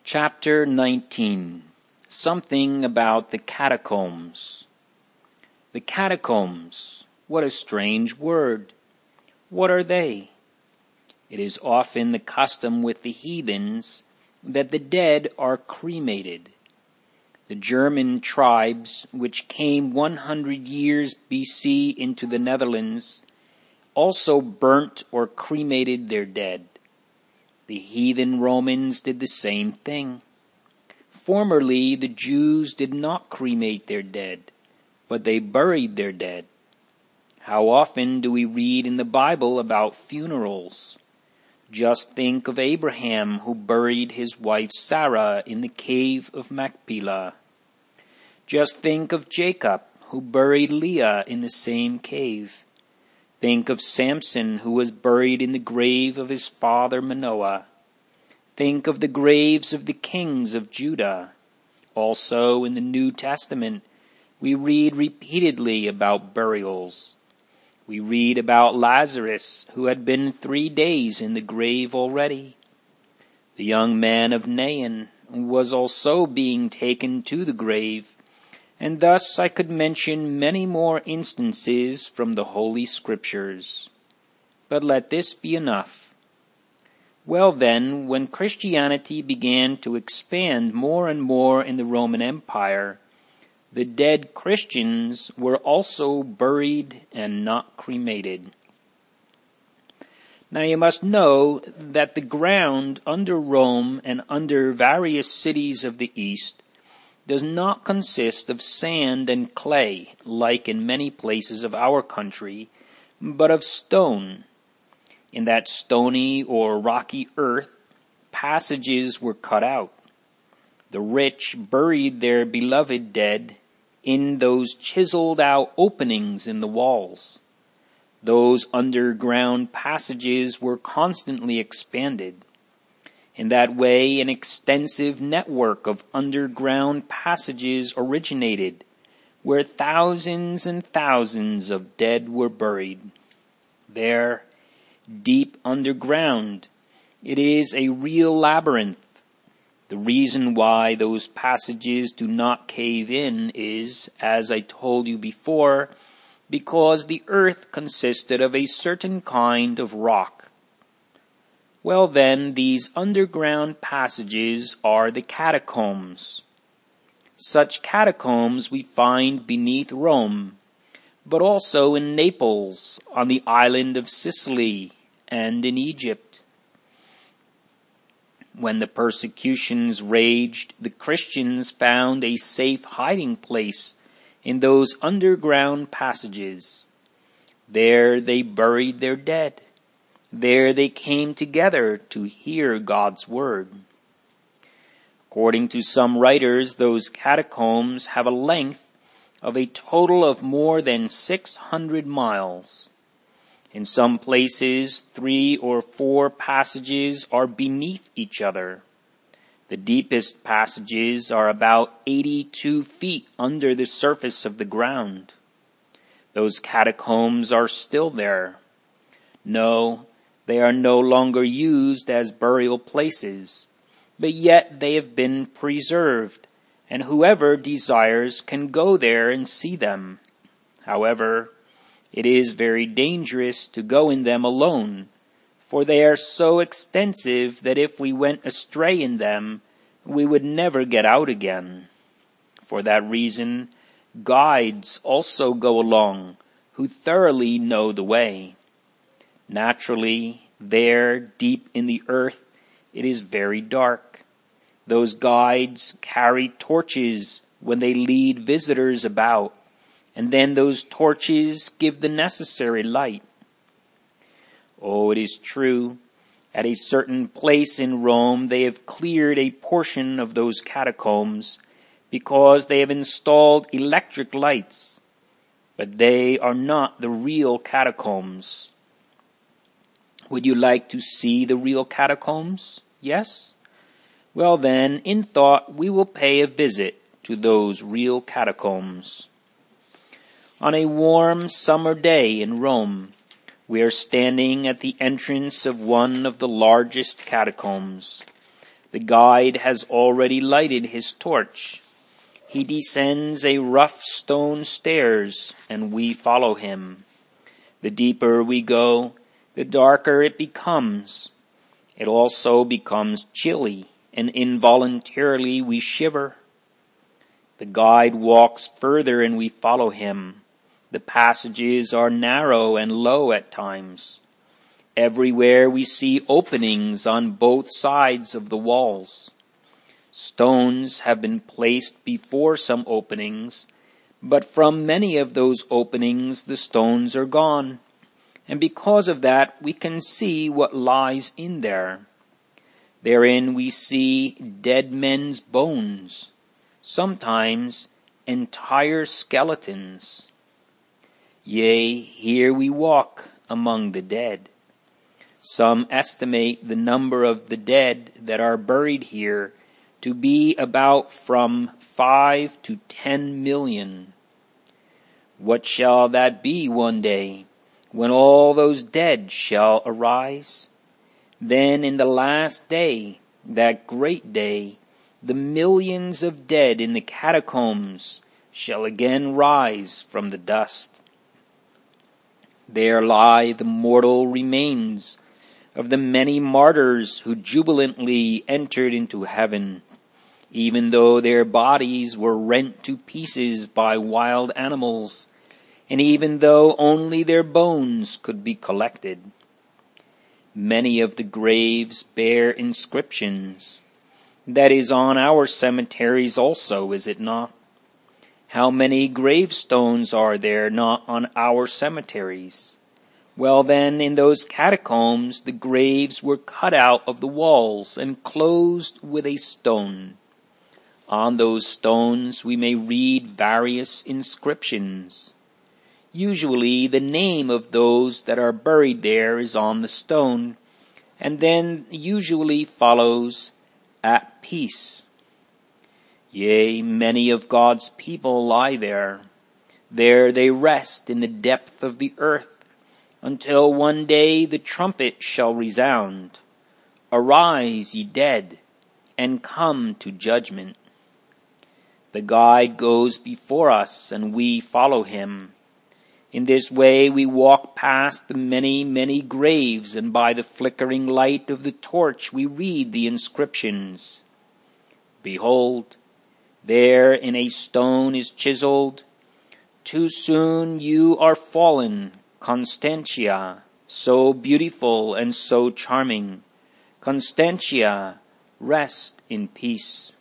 Chapter 19. Something about the catacombs. The catacombs. What a strange word. What are they? It is often the custom with the heathens that the dead are cremated. The German tribes, which came 100 years BC into the Netherlands, also burnt or cremated their dead. The heathen Romans did the same thing. Formerly, the Jews did not cremate their dead, but they buried their dead. How often do we read in the Bible about funerals? Just think of Abraham, who buried his wife Sarah in the cave of Machpelah. Just think of Jacob, who buried Leah in the same cave. Think of Samson, who was buried in the grave of his father Manoah. Think of the graves of the kings of Judah. Also, in the New Testament, we read repeatedly about burials. We read about Lazarus, who had been 3 days in the grave already. The young man of Nain was also being taken to the grave, and thus I could mention many more instances from the Holy Scriptures. But let this be enough. Well then, when Christianity began to expand more and more in the Roman Empire, the dead Christians were also buried and not cremated. Now you must know that the ground under Rome and under various cities of the East does not consist of sand and clay, like in many places of our country, but of stone. In that stony or rocky earth, passages were cut out. The rich buried their beloved dead in those chiseled out openings in the walls. Those underground passages were constantly expanded. In that way, an extensive network of underground passages originated, where thousands and thousands of dead were buried. There, deep underground, it is a real labyrinth. The reason why those passages do not cave in is, as I told you before, because the earth consisted of a certain kind of rock. Well then, these underground passages are the catacombs. Such catacombs we find beneath Rome, but also in Naples, on the island of Sicily, and in Egypt. When the persecutions raged, the Christians found a safe hiding place in those underground passages. There they buried their dead. There they came together to hear God's word. According to some writers, those catacombs have a length of a total of more than 600 miles. In some places, 3 or 4 passages are beneath each other. The deepest passages are about 82 feet under the surface of the ground. Those catacombs are still there. No, they are no longer used as burial places, but yet they have been preserved, and whoever desires can go there and see them. However, it is very dangerous to go in them alone, for they are so extensive that if we went astray in them, we would never get out again. For that reason, guides also go along, who thoroughly know the way. Naturally, there, deep in the earth, it is very dark. Those guides carry torches when they lead visitors about, and then those torches give the necessary light. Oh, it is true, at a certain place in Rome they have cleared a portion of those catacombs because they have installed electric lights, but they are not the real catacombs. Would you like to see the real catacombs? Yes? Well then, in thought, we will pay a visit to those real catacombs. On a warm summer day in Rome, we are standing at the entrance of one of the largest catacombs. The guide has already lighted his torch. He descends a rough stone stairs, and we follow him. The deeper we go, the darker it becomes. It also becomes chilly, and involuntarily we shiver. The guide walks further, and we follow him. The passages are narrow and low at times. Everywhere we see openings on both sides of the walls. Stones have been placed before some openings, but from many of those openings the stones are gone, and because of that we can see what lies in there. Therein we see dead men's bones, sometimes entire skeletons. Yea, here we walk among the dead. Some estimate the number of the dead that are buried here to be about from 5 to 10 million. What shall that be one day, when all those dead shall arise? Then in the last day, that great day, the millions of dead in the catacombs shall again rise from the dust. There lie the mortal remains of the many martyrs who jubilantly entered into heaven, even though their bodies were rent to pieces by wild animals, and even though only their bones could be collected. Many of the graves bear inscriptions. That is on our cemeteries also, is it not? How many gravestones are there not on our cemeteries? Well then, in those catacombs the graves were cut out of the walls and closed with a stone. On those stones we may read various inscriptions. Usually the name of those that are buried there is on the stone, and then usually follows, "At peace." Yea, many of God's people lie there. There they rest in the depth of the earth, until one day the trumpet shall resound. Arise, ye dead, and come to judgment. The guide goes before us, and we follow him. In this way we walk past the many, many graves, and by the flickering light of the torch we read the inscriptions. Behold, there in a stone is chiseled, "Too soon you are fallen, Constantia, so beautiful and so charming. Constantia, rest in peace."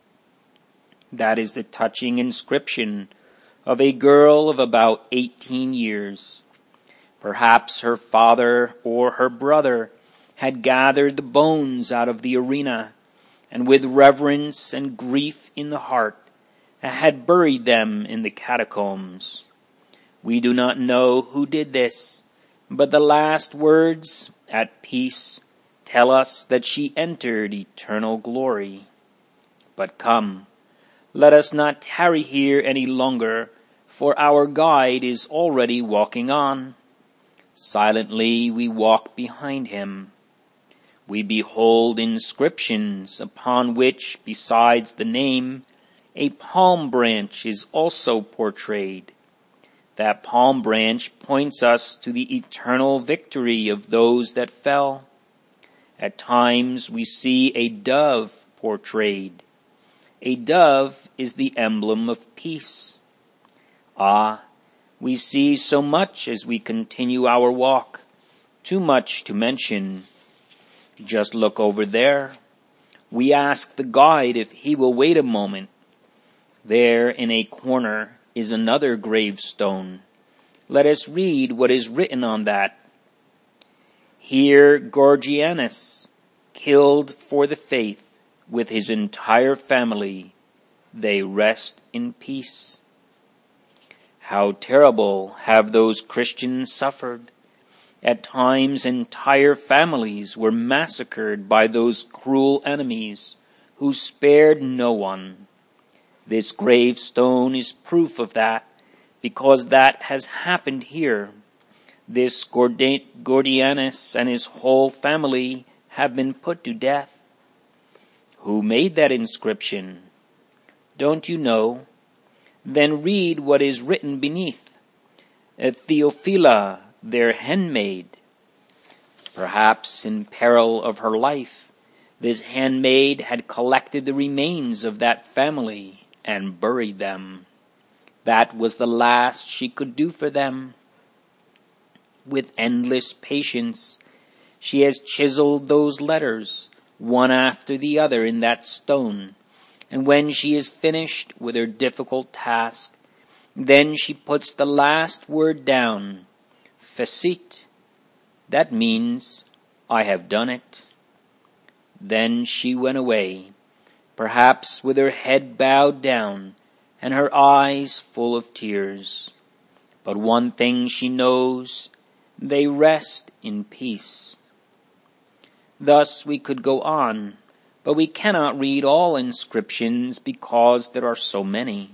That is the touching inscription of a girl of about 18 years. Perhaps her father or her brother had gathered the bones out of the arena, and with reverence and grief in the heart had buried them in the catacombs. We do not know who did this, but the last words, "at peace," tell us that she entered eternal glory. But come, let us not tarry here any longer, for our guide is already walking on. Silently we walk behind him. We behold inscriptions upon which, besides the name, a palm branch is also portrayed. That palm branch points us to the eternal victory of those that fell. At times we see a dove portrayed. A dove is the emblem of peace. Ah, we see so much as we continue our walk, too much to mention. Just look over there. We ask the guide if he will wait a moment. There in a corner is another gravestone. Let us read what is written on that. "Here Gorgianus, killed for the faith, with his entire family, they rest in peace." How terrible have those Christians suffered. At times entire families were massacred by those cruel enemies who spared no one. This gravestone is proof of that, because that has happened here. This Gordianus and his whole family have been put to death. Who made that inscription? Don't you know? Then read what is written beneath. Theophila, their handmaid. Perhaps in peril of her life, this handmaid had collected the remains of that family and buried them. That was the last she could do for them. With endless patience, she has chiseled those letters, one after the other in that stone, and when she is finished with her difficult task, then she puts the last word down, Fecit. That means, I have done it. Then she went away, perhaps with her head bowed down and her eyes full of tears. But one thing she knows, they rest in peace. Thus we could go on, but we cannot read all inscriptions because there are so many.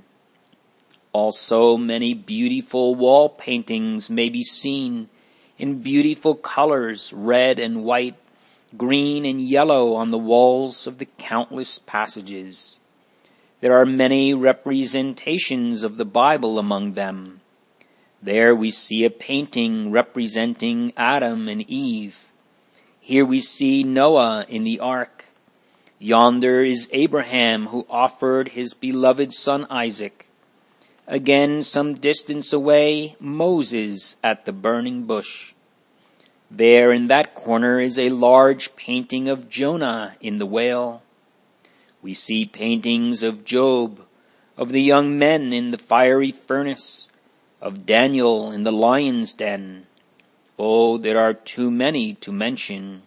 Also many beautiful wall paintings may be seen in beautiful colors, red and white, green and yellow on the walls of the countless passages. There are many representations of the Bible among them. There we see a painting representing Adam and Eve. Here we see Noah in the ark. Yonder is Abraham who offered his beloved son Isaac. Again, some distance away, Moses at the burning bush. There in that corner is a large painting of Jonah in the whale. We see paintings of Job, of the young men in the fiery furnace, of Daniel in the lion's den. Oh, there are too many to mention.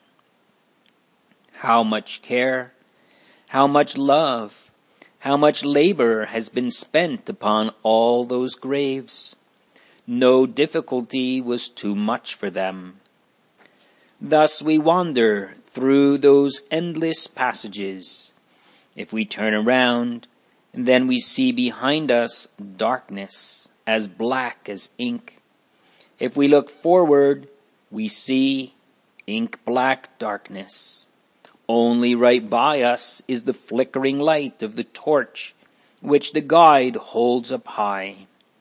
How much care, how much love, how much labor has been spent upon all those graves. No difficulty was too much for them. Thus we wander through those endless passages. If we turn around, then we see behind us darkness, as black as ink. If we look forward, we see ink-black darkness. Only right by us is the flickering light of the torch, which the guide holds up high.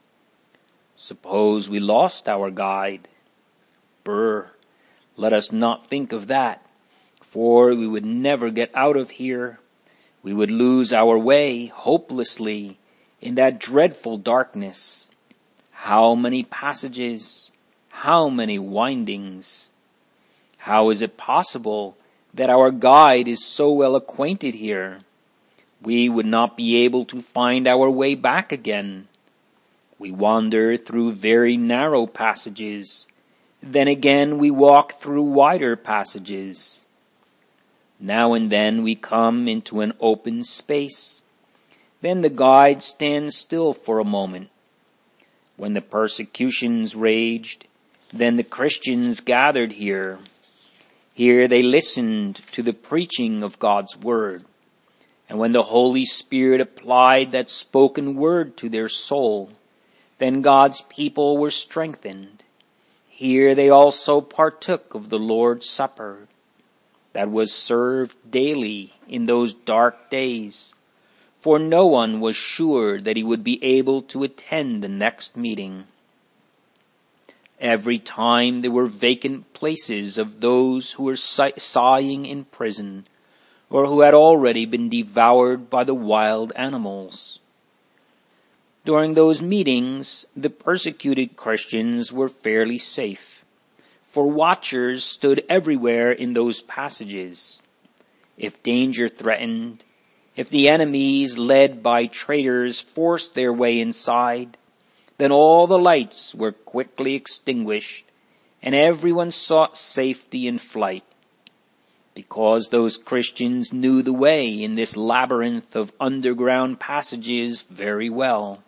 Suppose we lost our guide. Brr, let us not think of that, for we would never get out of here. We would lose our way hopelessly in that dreadful darkness. How many passages, how many windings. How is it possible that our guide is so well acquainted here? We would not be able to find our way back again. We wander through very narrow passages. Then again we walk through wider passages. Now and then we come into an open space. Then the guide stands still for a moment. When the persecutions raged, then the Christians gathered here. Here they listened to the preaching of God's word. And when the Holy Spirit applied that spoken word to their soul, then God's people were strengthened. Here they also partook of the Lord's Supper that was served daily in those dark days, for no one was sure that he would be able to attend the next meeting. Every time there were vacant places of those who were sighing in prison, or who had already been devoured by the wild animals. During those meetings, the persecuted Christians were fairly safe, for watchers stood everywhere in those passages. If danger threatened, if the enemies led by traitors forced their way inside, then all the lights were quickly extinguished, and everyone sought safety in flight, because those Christians knew the way in this labyrinth of underground passages very well.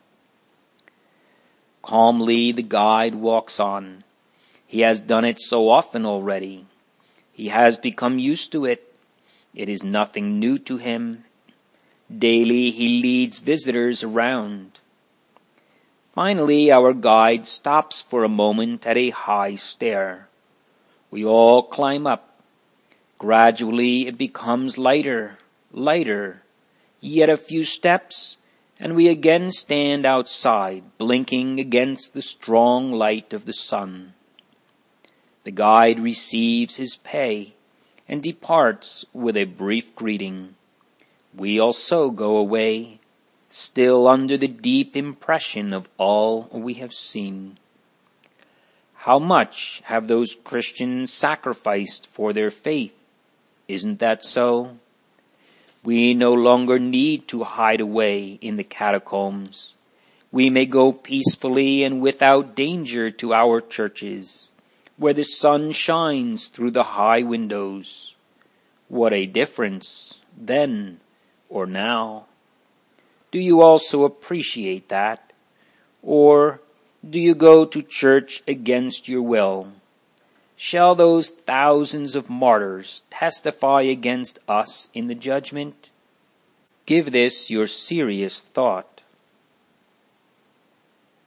Calmly the guide walks on. He has done it so often already. He has become used to it. It is nothing new to him. Daily he leads visitors around. Finally, our guide stops for a moment at a high stair. We all climb up. Gradually it becomes lighter. lighter. Yet a few steps, and we again stand outside, blinking against the strong light of the sun. The guide receives his pay and departs with a brief greeting. We also go away, still under the deep impression of all we have seen. How much have those Christians sacrificed for their faith? Isn't that so? We no longer need to hide away in the catacombs. We may go peacefully and without danger to our churches, where the sun shines through the high windows. What a difference, then or now. Do you also appreciate that? Or do you go to church against your will? Shall those thousands of martyrs testify against us in the judgment? Give this your serious thought.